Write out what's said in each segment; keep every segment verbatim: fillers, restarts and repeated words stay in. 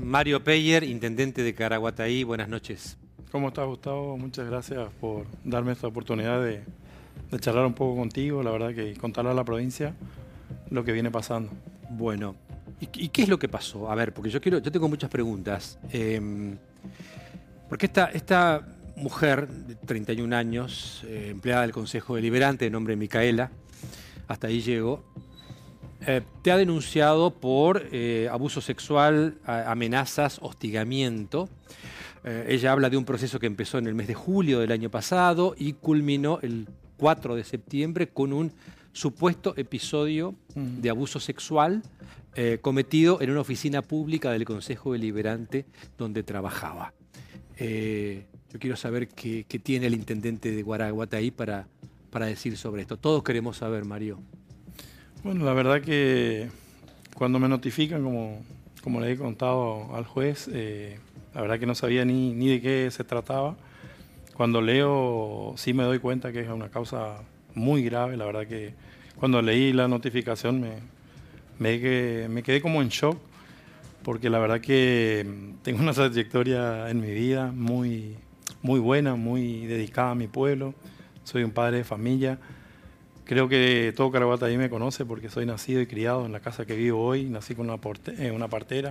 Mario Peyer, intendente de Caraguataí. Buenas noches. ¿Cómo estás, Gustavo? Muchas gracias por darme esta oportunidad de, de charlar un poco contigo, la verdad que contarle a la provincia lo que viene pasando. Bueno, ¿y, y qué es lo que pasó? A ver, porque yo quiero, yo tengo muchas preguntas. Eh, porque esta, esta mujer de treinta y un años, eh, empleada del Consejo Deliberante, de nombre Micaela, hasta ahí llego, eh, te ha denunciado por eh, abuso sexual, a, amenazas, hostigamiento. Eh, ella habla de un proceso que empezó en el mes de julio del año pasado y culminó el cuatro de septiembre con un supuesto episodio mm. de abuso sexual eh, cometido en una oficina pública del Consejo Deliberante donde trabajaba. Eh, yo quiero saber qué, qué tiene el intendente de Caraguataí para, para decir sobre esto. Todos queremos saber, Mario. Bueno, la verdad que cuando me notifican, como, como le he contado al juez, eh, la verdad que no sabía ni, ni de qué se trataba. Cuando leo, sí me doy cuenta que es una causa muy grave. La verdad que cuando leí la notificación me, me, me quedé como en shock, porque la verdad que tengo una trayectoria en mi vida muy, muy buena, muy dedicada a mi pueblo. Soy un padre de familia. Creo que todo Caraguataí me conoce porque soy nacido y criado en la casa que vivo hoy. Nací con una, porte, eh, una partera.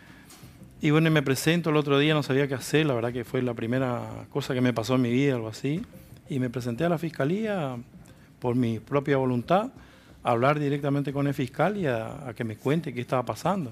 Y bueno, me presento el otro día, no sabía qué hacer. La verdad que fue la primera cosa que me pasó en mi vida, algo así. Y me presenté a la fiscalía por mi propia voluntad, a hablar directamente con el fiscal y a, a que me cuente qué estaba pasando.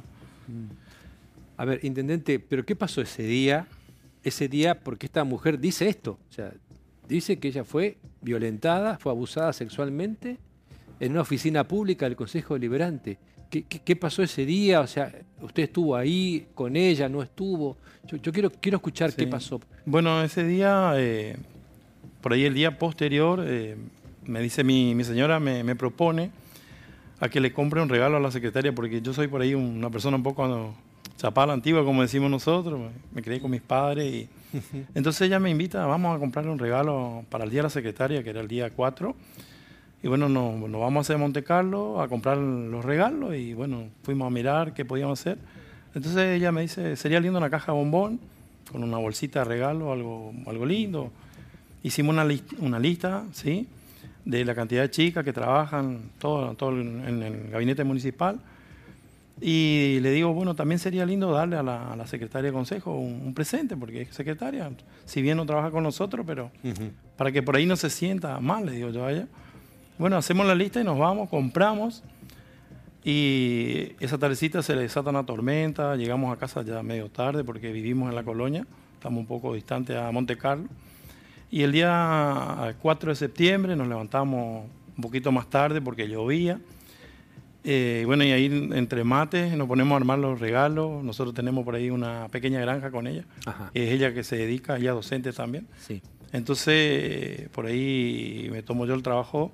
A ver, intendente, ¿pero qué pasó ese día? Ese día, porque esta mujer dice esto. O sea, dice que ella fue violentada, fue abusada sexualmente en una oficina pública del Consejo Deliberante. ¿Qué, qué, qué pasó ese día? O sea, ¿usted estuvo ahí con ella, no estuvo? Yo, yo quiero, quiero escuchar sí. qué pasó. Bueno, ese día, eh, por ahí el día posterior, eh, me dice mi, mi señora, me, me propone a que le compre un regalo a la secretaria, porque yo soy por ahí una persona un poco no, chapada antigua, como decimos nosotros, me, me crié con mis padres y entonces ella me invita, vamos a comprarle un regalo para el día de la secretaria, que era el día cuatro. Y bueno, nos, nos vamos a hacer Monte Carlo a comprar los regalos y bueno, fuimos a mirar qué podíamos hacer. Entonces ella me dice, sería lindo una caja de bombón con una bolsita de regalo, algo, algo lindo. Hicimos una, li una lista, ¿sí?, de la cantidad de chicas que trabajan todo, todo en el gabinete municipal. Y le digo, bueno, también sería lindo darle a la, a la secretaria de consejo un, un presente, porque es secretaria, si bien no trabaja con nosotros, pero uh-huh. para que por ahí no se sienta mal, le digo yo a ella. Bueno, hacemos la lista y nos vamos, compramos, y esa tardecita se le desata una tormenta, llegamos a casa ya medio tarde porque vivimos en la colonia, estamos un poco distantes a Monte Carlo, y el día cuatro de septiembre nos levantamos un poquito más tarde porque llovía. Eh, bueno, y ahí entre mates nos ponemos a armar los regalos. Nosotros tenemos por ahí una pequeña granja con ella. Ajá. Es ella que se dedica, ella docente también. Sí. Entonces, por ahí me tomo yo el trabajo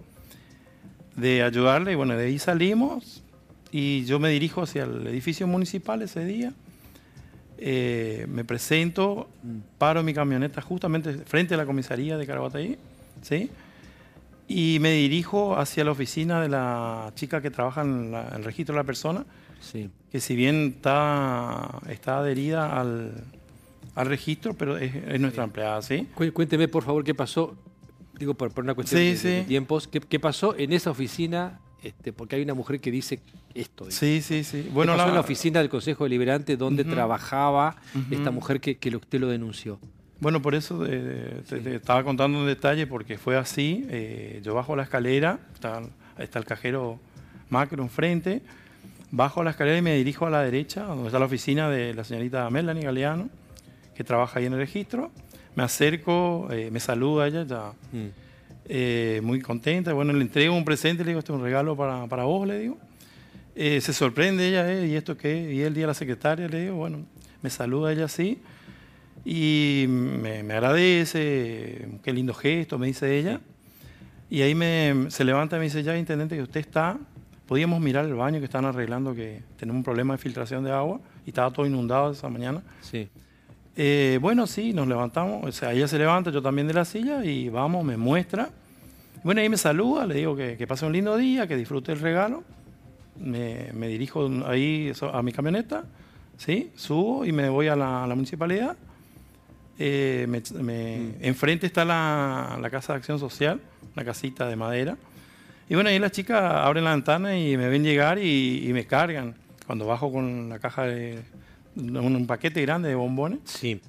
de ayudarle. Y bueno, de ahí salimos y yo me dirijo hacia el edificio municipal ese día. Eh, me presento, paro mi camioneta justamente frente a la comisaría de Caraguataí, ¿sí? Y me dirijo hacia la oficina de la chica que trabaja en la, el registro de la persona, sí. que si bien está, está adherida al, al registro, pero es, es nuestra sí. empleada, ¿sí? Cuénteme, por favor, qué pasó, digo, por, por una cuestión sí, de, sí. de tiempos, ¿qué, qué pasó en esa oficina? Este, porque hay una mujer que dice esto. Dice. Sí, sí, sí. Bueno, ¿qué pasó la... en la oficina del Consejo Deliberante donde uh-huh. trabajaba uh-huh. esta mujer que, que usted lo denunció? Bueno, por eso eh, te, te estaba contando un detalle, porque fue así. Eh, yo bajo la escalera, está, está el cajero macro enfrente, bajo la escalera y me dirijo a la derecha, donde está la oficina de la señorita Melanie Galeano, que trabaja ahí en el registro. Me acerco, eh, me saluda ella, ya mm. eh, muy contenta. Bueno, le entrego un presente, le digo, este es un regalo para, para vos, le digo. Eh, se sorprende ella, eh, ¿y esto qué? Y el día de la secretaria, le digo, bueno, me saluda ella así. Y me, me agradece, qué lindo gesto, me dice ella. Y ahí me, se levanta y me dice, ya, intendente, que usted está, podíamos mirar el baño que están arreglando, que tenemos un problema de filtración de agua, y estaba todo inundado esa mañana. Sí. Eh, bueno, sí, nos levantamos, o sea, ella se levanta, yo también de la silla, y vamos, me muestra. Bueno, ahí me saluda, le digo que, que pase un lindo día, que disfrute el regalo. Me, me dirijo ahí a mi camioneta, ¿sí? Subo y me voy a la, a la municipalidad. Eh, me, me, mm. Enfrente está la, la Casa de Acción Social, una casita de madera. Y bueno, ahí las chicas abren la ventana y me ven llegar y, y me cargan. Cuando bajo con la caja de un, un paquete grande de bombones. Sí.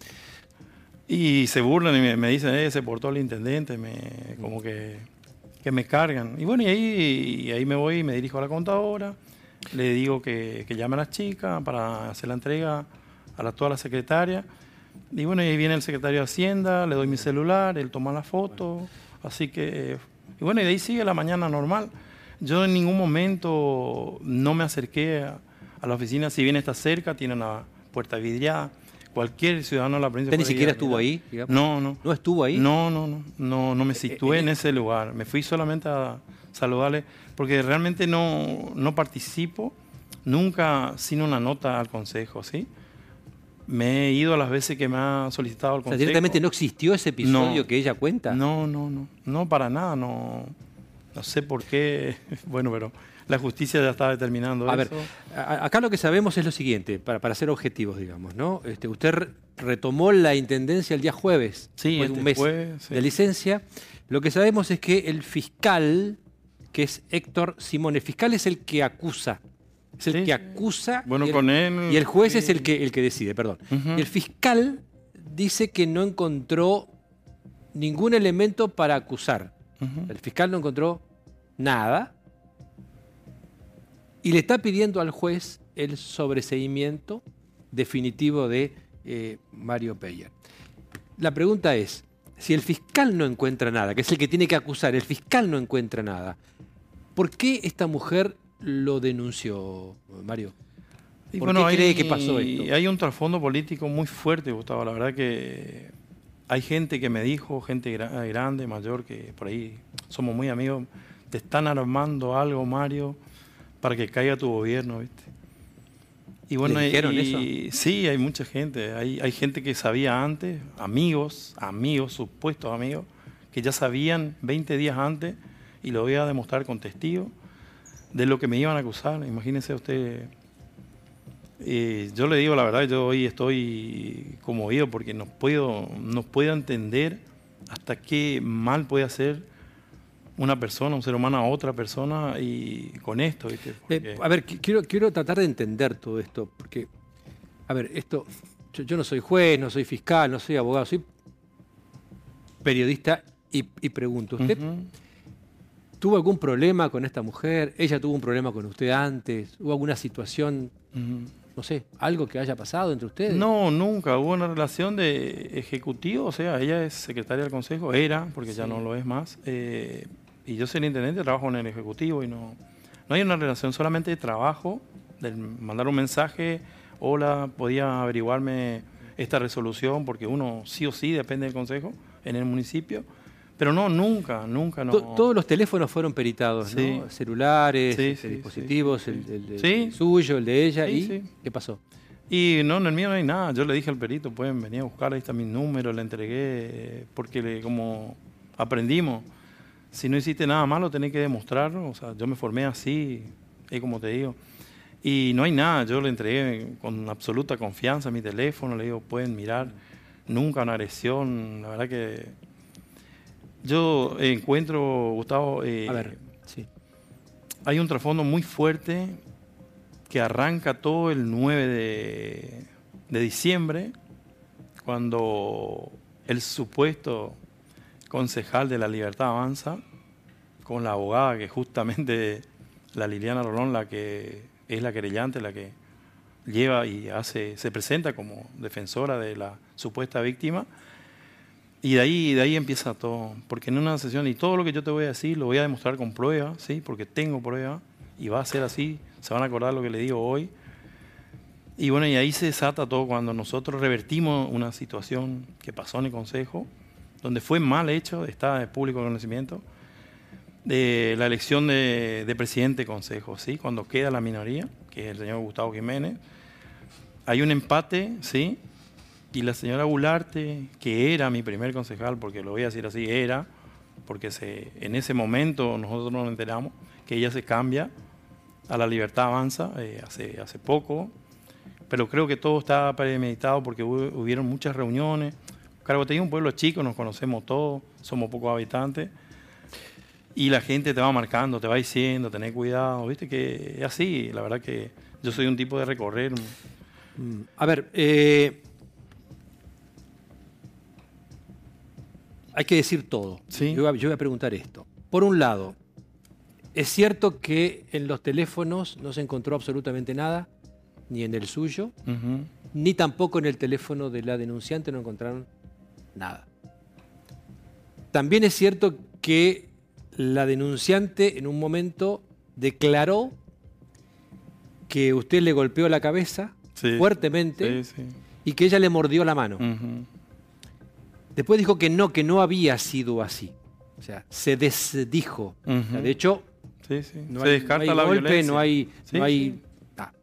Y se burlan y me, me dicen, eh, se portó el intendente, me, como que, que me cargan. Y bueno, y ahí, y ahí me voy y me dirijo a la contadora. Le digo que, que llame a las chicas para hacer la entrega a la, toda la secretaria. Y bueno, y ahí viene el secretario de Hacienda, le doy mi celular, él toma la foto. Así que, y bueno, y de ahí sigue la mañana normal. Yo en ningún momento no me acerqué a, a la oficina, si bien está cerca, tiene una puerta vidriada. Cualquier ciudadano de la provincia. ¿Usted ni siquiera estuvo ahí? Digamos? No, no. ¿No estuvo ahí? No, no, no. No, no me situé eh, eh, en ese lugar. Me fui solamente a saludarle, porque realmente no, no participo nunca sin una nota al consejo, ¿sí? Me he ido a las veces que me ha solicitado el consejo. O sea, directamente no existió ese episodio no, que ella cuenta. No, no, no. No, para nada. No, no sé por qué. Bueno, pero la justicia ya está determinando a eso. Ver, a, acá lo que sabemos es lo siguiente, para, para ser objetivos, digamos, ¿no? Este, usted retomó la intendencia el día jueves, sí, después este de un mes fue, sí. de licencia. Lo que sabemos es que el fiscal, que es Héctor Simón, el fiscal es el que acusa. Es el sí, que acusa bueno, y, el, con él, y el juez sí. es el que, el que decide, perdón. Uh-huh. Y el fiscal dice que no encontró ningún elemento para acusar. Uh-huh. El fiscal no encontró nada y le está pidiendo al juez el sobreseimiento definitivo de eh, Mario Peyer. La pregunta es, si el fiscal no encuentra nada, que es el que tiene que acusar, el fiscal no encuentra nada, ¿por qué esta mujer lo denunció, Mario? Y ¿Por bueno, qué cree hay, que pasó esto? Hay un trasfondo político muy fuerte, Gustavo. La verdad que hay gente que me dijo, gente gra- grande, mayor, que por ahí somos muy amigos, te están armando algo, Mario, para que caiga tu gobierno, ¿viste? Y bueno, ¿Le dijeron y, eso? Sí, hay mucha gente. Hay, hay gente que sabía antes, amigos, amigos, supuestos amigos, que ya sabían veinte días antes, y lo voy a demostrar con testigos, de lo que me iban a acusar. Imagínense usted. Eh, yo le digo la verdad, yo hoy estoy conmovido porque no puedo, no puedo entender hasta qué mal puede hacer una persona, un ser humano a otra persona y con esto, ¿viste? Eh, a ver, quiero, quiero tratar de entender todo esto, porque, a ver, esto, yo, yo no soy juez, no soy fiscal, no soy abogado, soy periodista y, y pregunto, ¿usted uh-huh. tuvo algún problema con esta mujer? ¿Ella tuvo un problema con usted antes? ¿Hubo alguna situación, uh-huh. no sé, algo que haya pasado entre ustedes? No, nunca. Hubo una relación de ejecutivo, o sea, ella es secretaria del consejo, era, porque sí. ya no lo es más. Eh, y yo soy el intendente, trabajo en el ejecutivo y no, no hay una relación, solamente de trabajo, de mandar un mensaje, hola, podía averiguarme esta resolución, porque uno sí o sí depende del consejo en el municipio. Pero no, nunca, nunca. No. Todos los teléfonos fueron peritados, sí. ¿no? Celulares, sí, este, sí, dispositivos, sí, sí, el, el, el, sí. el suyo, el de ella. Sí, ¿Y sí. qué pasó? Y no, en el mío no hay nada. Yo le dije al perito, pueden venir a buscar, ahí está mi número, le entregué, porque le, como aprendimos, si no hiciste nada malo tenés que demostrarlo. O sea, yo me formé así, es como te digo. Y no hay nada, yo le entregué con absoluta confianza mi teléfono, le digo, pueden mirar, nunca una agresión, la verdad que... Yo encuentro, Gustavo, eh, a ver, sí. hay un trasfondo muy fuerte que arranca todo el nueve de, de diciembre, cuando el supuesto concejal de La Libertad Avanza, con la abogada que justamente la Liliana Rolón, la que es la querellante, la que lleva y hace, se presenta como defensora de la supuesta víctima. Y de ahí, de ahí empieza todo, porque en una sesión, y todo lo que yo te voy a decir lo voy a demostrar con pruebas, ¿sí? Porque tengo pruebas, y va a ser así, se van a acordar lo que le digo hoy. Y bueno, y ahí se desata todo cuando nosotros revertimos una situación que pasó en el Consejo, donde fue mal hecho, está de público conocimiento, de la elección de, de presidente de Consejo, ¿sí? Cuando queda la minoría, que es el señor Gustavo Jiménez, hay un empate, ¿sí? Y la señora Gularte, que era mi primer concejal, porque lo voy a decir así, era, porque se, en ese momento nosotros nos enteramos que ella se cambia a La Libertad Avanza eh, hace, hace poco, pero creo que todo estaba premeditado porque hubo, hubieron muchas reuniones. Caraguatay es un pueblo chico, nos conocemos todos, somos pocos habitantes. Y la gente te va marcando, te va diciendo, tenés cuidado, viste que es así. La verdad que yo soy un tipo de recorrer. A ver, eh, hay que decir todo. Sí. Yo, yo voy a preguntar esto. Por un lado, ¿es cierto que en los teléfonos no se encontró absolutamente nada? Ni en el suyo, Uh-huh. ni tampoco en el teléfono de la denunciante no encontraron nada. También es cierto que la denunciante en un momento declaró que usted le golpeó la cabeza Sí. fuertemente Sí, sí. y que ella le mordió la mano. Uh-huh. Después dijo que no, que no había sido así. O sea, se desdijo. Uh-huh. O sea, de hecho, Sí, sí. no Se hay, descarta no hay la golpe, violencia. no hay... Sí, no hay sí. ah.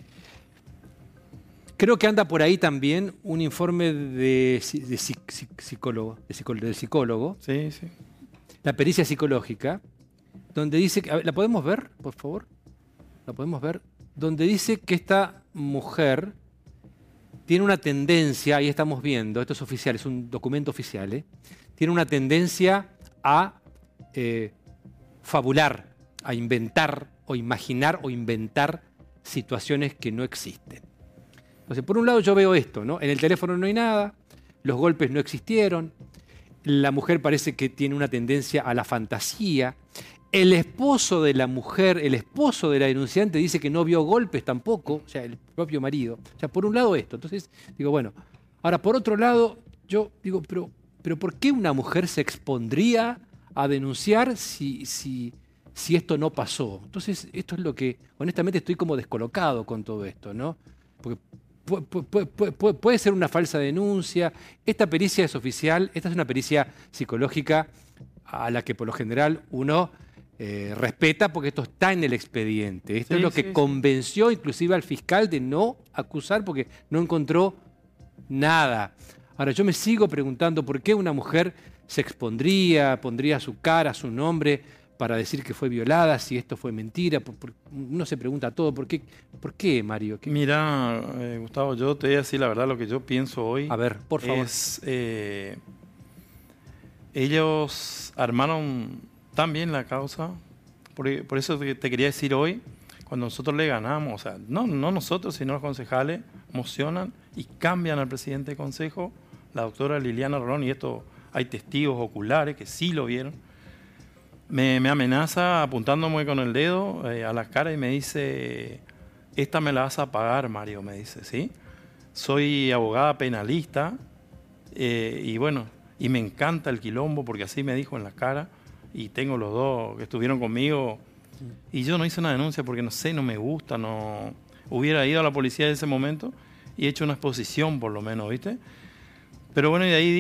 Creo que anda por ahí también un informe de, de, de psicólogo, de psicólogo, del psicólogo, Sí, sí. la pericia psicológica, donde dice, que, a ver, ¿la podemos ver, por favor? ¿La podemos ver? Donde dice que esta mujer tiene una tendencia, ahí estamos viendo, esto es oficial, es un documento oficial, ¿eh? Tiene una tendencia a eh, fabular, a inventar o imaginar o inventar situaciones que no existen. Entonces, por un lado yo veo esto, ¿no? En el teléfono no hay nada, los golpes no existieron, la mujer parece que tiene una tendencia a la fantasía, el esposo de la mujer, el esposo de la denunciante dice que no vio golpes tampoco, o sea, el propio marido. O sea, por un lado esto. Entonces, digo, bueno, ahora por otro lado, yo digo, pero, pero ¿por qué una mujer se expondría a denunciar si, si, si esto no pasó? Entonces, esto es lo que, honestamente, estoy como descolocado con todo esto, ¿no? Porque puede, puede, puede, puede ser una falsa denuncia. Esta pericia es oficial, esta es una pericia psicológica a la que por lo general uno eh, respeta porque esto está en el expediente. Esto Sí, es lo que sí, convenció inclusive al fiscal de no acusar porque no encontró nada. Ahora, yo me sigo preguntando por qué una mujer se expondría, pondría su cara, su nombre para decir que fue violada, si esto fue mentira. Por, por, uno se pregunta todo. ¿Por qué, ¿Por qué Mario? ¿Qué? Mira, eh, Gustavo, yo te voy a decir la verdad, lo que yo pienso hoy. A ver, por favor. Es, eh, ellos armaron tan bien la causa, por, por eso te, te quería decir hoy, cuando nosotros le ganamos, o sea, no, no nosotros, sino los concejales, mocionan y cambian al presidente del consejo, la doctora Liliana Rolón, y esto hay testigos oculares que sí lo vieron. Me, me amenaza apuntándome con el dedo eh, a la cara y me dice, esta me la vas a pagar, Mario, me dice, ¿sí? Soy abogada penalista eh, y bueno, y me encanta el quilombo porque así me dijo en la cara y tengo los dos que estuvieron conmigo y yo no hice una denuncia porque no sé, no me gusta, no hubiera ido a la policía en ese momento y hecho una exposición por lo menos, ¿viste? Pero bueno, y de ahí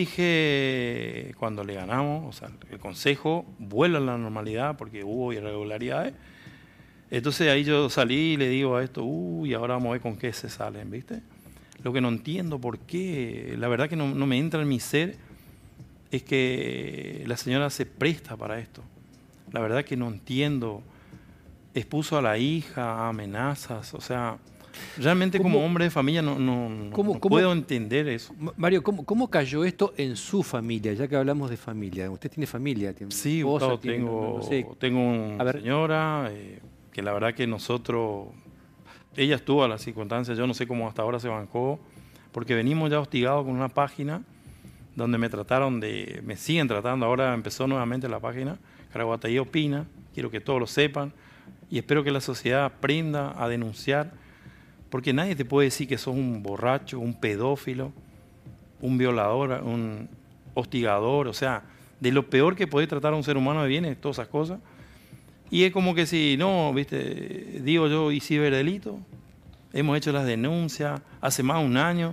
dije, cuando le ganamos, o sea, el consejo vuelve a la normalidad porque hubo irregularidades. Entonces ahí yo salí y le digo a esto, uy, ahora vamos a ver con qué se salen, ¿viste? Lo que no entiendo por qué, la verdad que no, no me entra en mi ser, es que la señora se presta para esto. La verdad que no entiendo. Expuso a la hija a amenazas, o sea... Realmente como hombre de familia no, no, ¿Cómo, no cómo, puedo entender eso. Mario, ¿cómo, ¿cómo cayó esto en su familia? Ya que hablamos de familia. ¿Usted tiene familia? ¿Tiene Sí, esposa, Gustavo, tiene, tengo, no, no sé. tengo una señora eh, que la verdad que nosotros, ella estuvo a las circunstancias, yo no sé cómo hasta ahora se bancó, porque venimos ya hostigados con una página donde me trataron de, me siguen tratando, ahora empezó nuevamente la página, Caraguatay Opina, quiero que todos lo sepan, y espero que la sociedad aprenda a denunciar, porque nadie te puede decir que sos un borracho, un pedófilo, un violador, un hostigador, o sea, de lo peor que puede tratar a un ser humano de bienes, todas esas cosas. Y es como que si, no, viste, digo yo, y ciberdelito, hemos hecho las denuncias hace más de un año,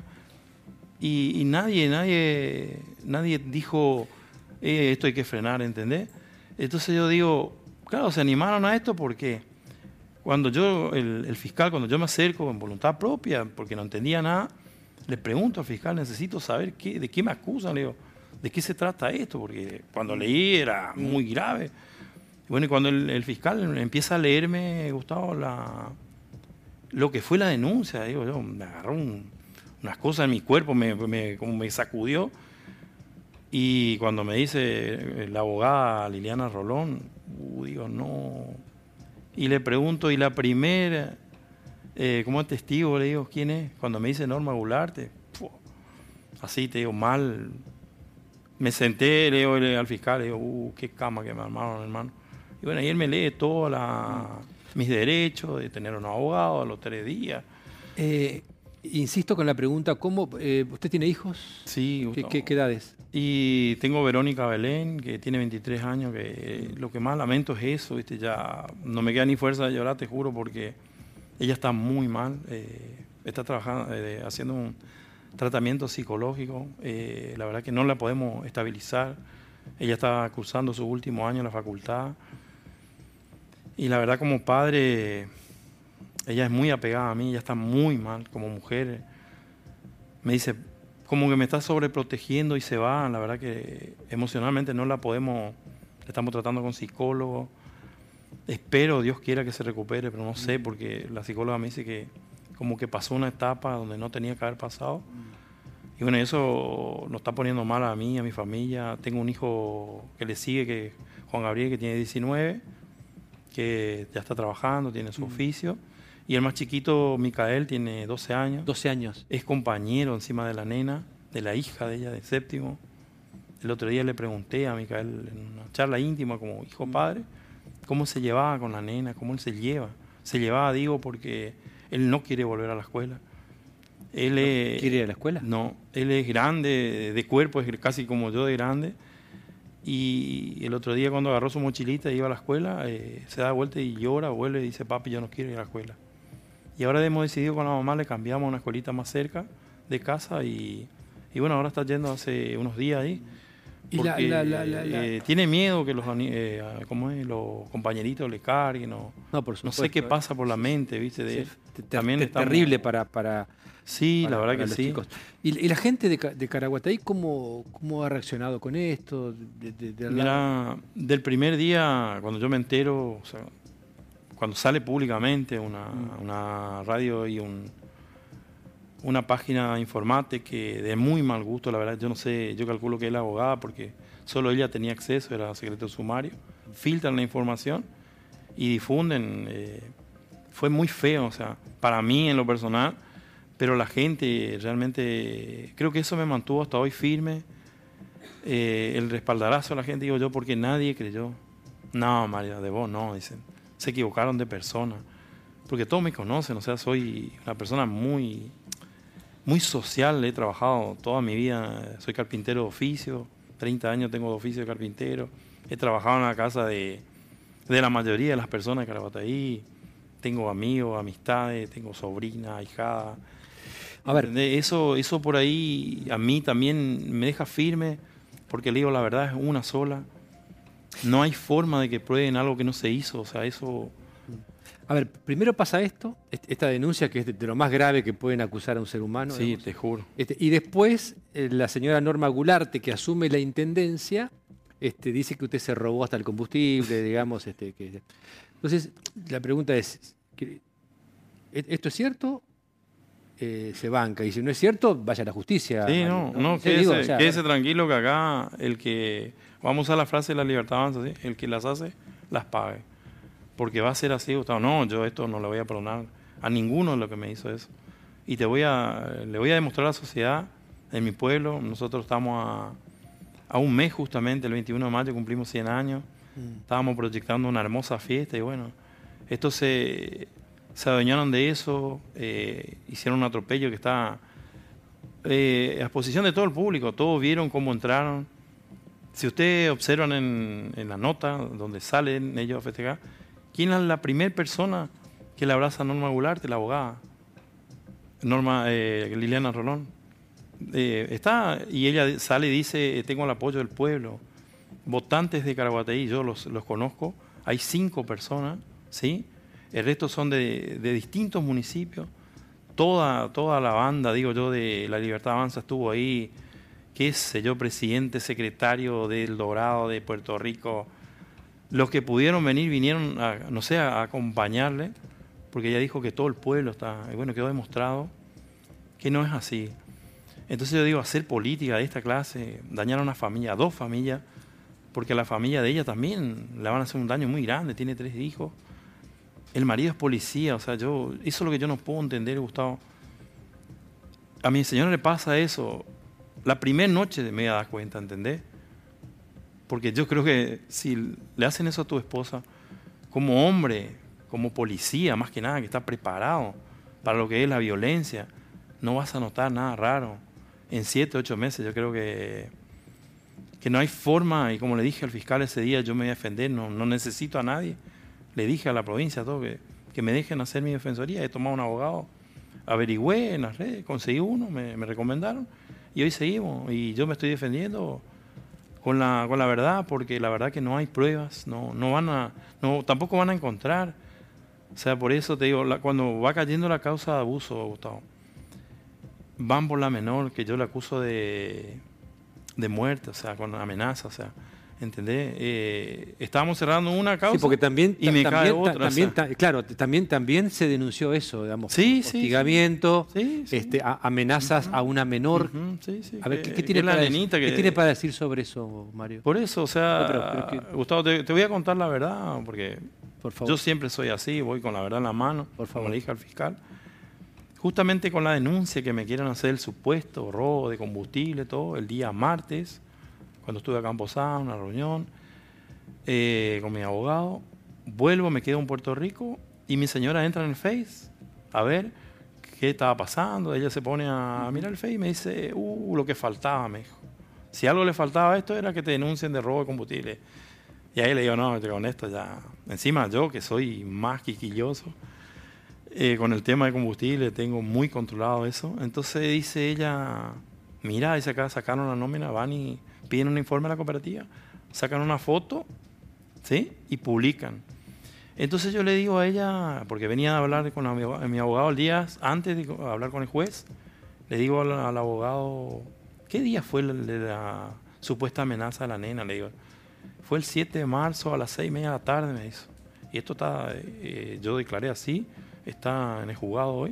y, y nadie, nadie, nadie dijo, eh, esto hay que frenar, ¿entendés? Entonces yo digo, claro, se animaron a esto porque... Cuando yo, el, el fiscal, cuando yo me acerco en voluntad propia, porque no entendía nada, le pregunto al fiscal, necesito saber qué, de qué me acusan, le digo, de qué se trata esto, porque cuando leí era muy grave. Bueno, y cuando el, el fiscal empieza a leerme, Gustavo, la, lo que fue la denuncia, digo yo, me agarró un, unas cosas en mi cuerpo, me, me, como me sacudió. Y cuando me dice la abogada Liliana Rolón, uh, digo, no. Y le pregunto, y la primera, eh, como testigo, le digo, ¿quién es? Cuando me dice Norma Goularte, ¡puf! Así te digo, mal. Me senté, le digo al fiscal, le digo, uh, qué cama que me armaron, hermano. Y bueno, y él me lee todos mis derechos de tener un abogado a los tres días. Eh, insisto con la pregunta, ¿cómo, eh, ¿usted tiene hijos? Sí. ¿Qué, qué, qué edades? Y tengo Verónica Belén, que tiene veintitrés años, que lo que más lamento es eso, ¿viste? Ya no me queda ni fuerza de llorar, te juro, porque ella está muy mal, eh, está trabajando, eh, haciendo un tratamiento psicológico, eh, la verdad que no la podemos estabilizar. Ella está cursando su último año en la facultad y la verdad como padre, ella es muy apegada a mí, ella está muy mal como mujer. Me dice, como que me está sobreprotegiendo y se va, la verdad que emocionalmente no la podemos, la estamos tratando con psicólogo. Espero, Dios quiera que se recupere, pero no sé, porque la psicóloga me dice que como que pasó una etapa donde no tenía que haber pasado. Y bueno, eso nos está poniendo mal a mí, a mi familia. Tengo un hijo que le sigue, que Juan Gabriel, que tiene diecinueve, que ya está trabajando, tiene su oficio. Y el más chiquito, Micael, tiene doce años. doce años. Es compañero encima de la nena, de la hija de ella, de séptimo. El otro día le pregunté a Micael en una charla íntima como hijo-padre, cómo se llevaba con la nena, cómo él se lleva. Se llevaba, digo, porque él no quiere volver a la escuela. Él es, ¿Quiere ir a la escuela? No, él es grande, de cuerpo, es casi como yo de grande. Y el otro día cuando agarró su mochilita y iba a la escuela, eh, se da vuelta y llora, vuelve y dice, papi, yo no quiero ir a la escuela. Y ahora hemos decidido con la mamá, le cambiamos a una escuelita más cerca de casa y, y bueno, ahora está yendo hace unos días ahí. ¿Y la, la, la, la, la... Eh, tiene miedo que los, eh, ¿cómo es? Los compañeritos le carguen. O, no, por supuesto, no sé qué pasa por la mente, ¿viste? De, sí, también es estamos... terrible para... para sí, para, la verdad para que sí. Chicos. ¿Y, ¿Y la gente de, de Caraguatay cómo, cómo ha reaccionado con esto? De, de, de Mira, del primer día, cuando yo me entero, o sea, cuando sale públicamente una, mm. una radio y un, una página informante que de muy mal gusto, la verdad, yo no sé, yo calculo que es la abogada porque solo ella tenía acceso, era secreto sumario, filtran la información y difunden. Eh, fue muy feo, o sea, para mí en lo personal, pero la gente realmente, creo que eso me mantuvo hasta hoy firme. Eh, el respaldarazo a la gente, digo yo, porque nadie creyó. No, María, de vos no, dicen. Se equivocaron de persona. Porque todos me conocen, o sea, soy una persona muy, muy social, he trabajado toda mi vida, soy carpintero de oficio, treinta años tengo de oficio de carpintero, he trabajado en la casa de, de la mayoría de las personas de Caraguatay, tengo amigos, amistades, tengo sobrina, ahijada. A ver, eso, eso por ahí a mí también me deja firme, porque le digo la verdad, es una sola. No hay forma de que prueben algo que no se hizo, o sea, eso... A ver, primero pasa esto, esta denuncia que es de, de lo más grave que pueden acusar a un ser humano. Sí, digamos. Te juro. Este, y después eh, la señora Norma Goularte, que asume la intendencia, este, dice que usted se robó hasta el combustible, digamos. Este, que... Entonces, la pregunta es, ¿esto es cierto? Eh, se banca, y si no es cierto, vaya a la justicia. Sí, no, no, no quédese, digo, o sea, quédese tranquilo que acá el que, vamos a usar la frase de la libertad avanza, ¿sí? El que las hace, las pague. Porque va a ser así, Gustavo. No, yo esto no le voy a perdonar a ninguno de los que me hizo eso. Y te voy a, le voy a demostrar a la sociedad, en mi pueblo, nosotros estamos a, a un mes justamente, el veintiuno de mayo cumplimos cien años, mm. estábamos proyectando una hermosa fiesta y bueno, esto se... se adueñaron de eso, eh, hicieron un atropello que está eh, a exposición de todo el público, todos vieron cómo entraron. Si ustedes observan en, en la nota donde salen ellos a festejar, ¿quién es la primera persona que le abraza a Norma Goularte, la abogada? Norma eh, Liliana Rolón. Eh, está, y ella sale y dice, tengo el apoyo del pueblo. Votantes de Caraguatay, yo los, los conozco, hay cinco personas, ¿sí? El resto son de, de distintos municipios. Toda, toda la banda, digo yo, de La Libertad Avanza estuvo ahí. Qué sé yo, presidente, secretario del Dorado, de Puerto Rico. Los que pudieron venir, vinieron, a, no sé, a acompañarle. porque ella dijo que todo el pueblo está... Y bueno, quedó demostrado que no es así. Entonces yo digo, hacer política de esta clase, dañar a una familia, a dos familias, porque a la familia de ella también le van a hacer un daño muy grande, tiene tres hijos. El marido es policía, o sea, yo, eso es lo que yo no puedo entender, Gustavo. A mi señora le pasa eso, la primera noche me voy a dar cuenta, ¿entendés? Porque yo creo que si le hacen eso a tu esposa, como hombre, como policía, más que nada, que está preparado para lo que es la violencia, no vas a notar nada raro. En siete, ocho meses yo creo que, que no hay forma, y como le dije al fiscal ese día, yo me voy a defender, no, no necesito a nadie. Le dije a la provincia todo que, que me dejen hacer mi defensoría. He tomado un abogado, averigüé en las redes, conseguí uno, me, me recomendaron, y hoy seguimos. Y yo me estoy defendiendo con la, con la verdad, porque la verdad que no hay pruebas, no, no van a, no, tampoco van a encontrar. O sea, por eso te digo, la, cuando va cayendo la causa de abuso, Gustavo, van por la menor, que yo le acuso de, de muerte, o sea, con amenaza, o sea, ¿entendés? Eh, estábamos cerrando una causa, sí, porque también, y me también, cae otra. También, o sea. ta, claro, también, también se denunció eso, digamos, sí, hostigamiento, sí, sí. Sí, este, sí. a, amenazas uh-huh. a una menor. Uh-huh. Sí, sí, a ver, que, ¿qué, qué, tiene la para nenita decir, que... ¿qué tiene para decir sobre eso, Mario? Por eso, o sea, no, pero, pero que... Gustavo, te, te voy a contar la verdad, porque por favor. Yo siempre soy así, voy con la verdad en la mano, por favor. Como le dije al fiscal. Justamente con la denuncia que me quieren hacer el supuesto robo de combustible, todo, el día martes, cuando estuve acá en Posada, una reunión eh, con mi abogado, vuelvo, me quedo en Puerto Rico y mi señora entra en el Face a ver qué estaba pasando. Ella se pone a mirar el Face y me dice, uh, lo que faltaba, me dijo. Si algo le faltaba a esto era que te denuncien de robo de combustible. Y ahí le digo, no, con esto ya... Encima yo, que soy más quisquilloso, Eh, con el tema de combustible tengo muy controlado eso. Entonces dice ella, mira, dice acá, sacaron la nómina, van y piden un informe a la cooperativa, sacan una foto, ¿sí? Y publican. Entonces yo le digo a ella, porque venía a hablar con mi, mi abogado el día antes de hablar con el juez, le digo al, al abogado, ¿qué día fue el de la supuesta amenaza de la nena? Le digo, fue el siete de marzo a las seis y media de la tarde, me dijo. Y esto está, eh, yo declaré así, está en el juzgado hoy.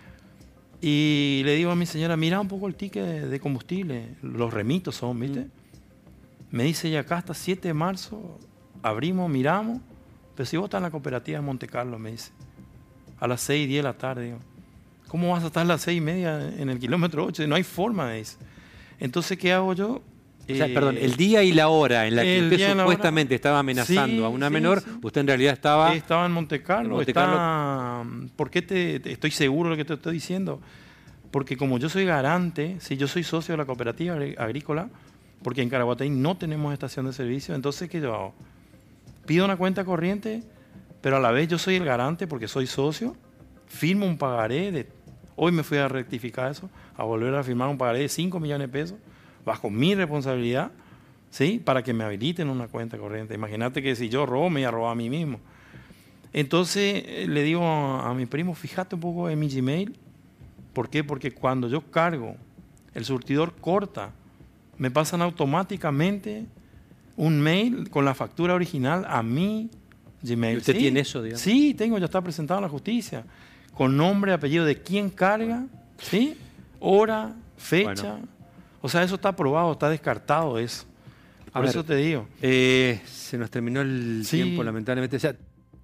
Y le digo a mi señora, mira un poco el ticket de, de combustible, los remitos son, ¿viste? Mm. Me dice ella, acá hasta siete de marzo, abrimos, miramos, pero si vos estás en la cooperativa de Monte Carlo, me dice, a las seis y diez de la tarde, digo, ¿cómo vas a estar a las seis y media en el kilómetro ocho? No hay forma, me dice. Entonces, ¿qué hago yo? O sea, eh, perdón, el día y la hora en la que usted supuestamente estaba amenazando sí, a una sí, menor, sí. usted en realidad estaba... Estaba en Monte Carlo. En Monte está... Carlo. ¿Por qué te, te estoy seguro de lo que te estoy diciendo? Porque como yo soy garante, si yo soy socio de la cooperativa agrícola, porque en Caraguatay no tenemos estación de servicio, entonces ¿qué yo hago? Pido una cuenta corriente, pero a la vez yo soy el garante porque soy socio, firmo un pagaré de... Hoy me fui a rectificar eso, a volver a firmar un pagaré de cinco millones de pesos, bajo mi responsabilidad, ¿sí? Para que me habiliten una cuenta corriente. Imagínate que si yo robo, me voy a robar a mí mismo. Entonces eh, le digo a, a mi primo, fíjate un poco en mi Gmail. ¿Por qué? Porque cuando yo cargo, el surtidor corta, me pasan automáticamente un mail con la factura original a mi Gmail. ¿Y usted ¿Sí? tiene eso, digamos? Sí, tengo, ya está presentado en la justicia. Con nombre, apellido de quién carga, ¿sí? Hora, fecha... Bueno. O sea, eso está aprobado, está descartado eso. Por ver, eso te digo. Eh, se nos terminó el sí. tiempo, lamentablemente. O sea,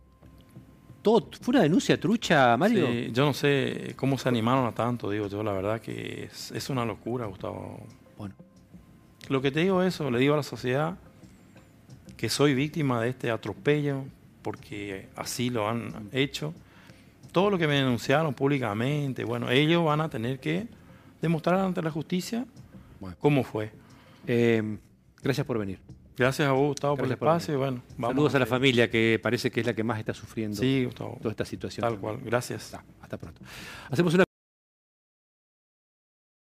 ¿todo fue una denuncia trucha, Mario? Sí, yo no sé cómo se animaron a tanto, digo yo. La verdad que es, es una locura, Gustavo. Bueno. Lo que te digo es eso, le digo a la sociedad que soy víctima de este atropello, porque así lo han hecho. Todo lo que me denunciaron públicamente, bueno, ellos van a tener que demostrar ante la justicia Bueno. ¿Cómo fue? Eh, gracias por venir. Gracias a vos, Gustavo, gracias por el espacio. Por bueno, vamos Saludos a, a la familia, que parece que es la que más está sufriendo sí, Gustavo, toda esta situación. Tal cual, gracias. Hasta pronto. Hacemos una